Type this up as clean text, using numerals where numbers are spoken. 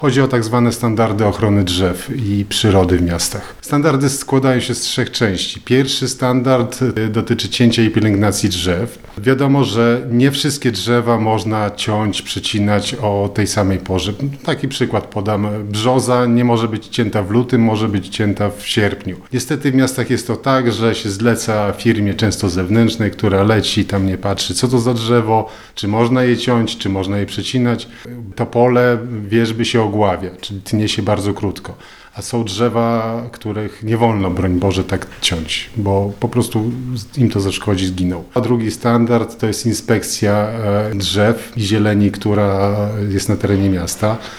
Chodzi o tak zwane standardy ochrony drzew i przyrody w miastach. Standardy składają się z 3 części. Pierwszy standard dotyczy cięcia i pielęgnacji drzew. Wiadomo, że nie wszystkie drzewa można ciąć, przecinać o tej samej porze. Taki przykład podam. Brzoza nie może być cięta w lutym, może być cięta w sierpniu. Niestety w miastach jest to tak, że się zleca firmie często zewnętrznej, która leci, tam nie patrzy, co to za drzewo, czy można je ciąć, czy można je przecinać. Topole, wierzby się ogławia, czyli tnie się bardzo krótko. A są drzewa, których nie wolno, broń Boże, tak ciąć, bo po prostu im to zaszkodzi, zginą. A drugi standard to jest inspekcja drzew i zieleni, która jest na terenie miasta.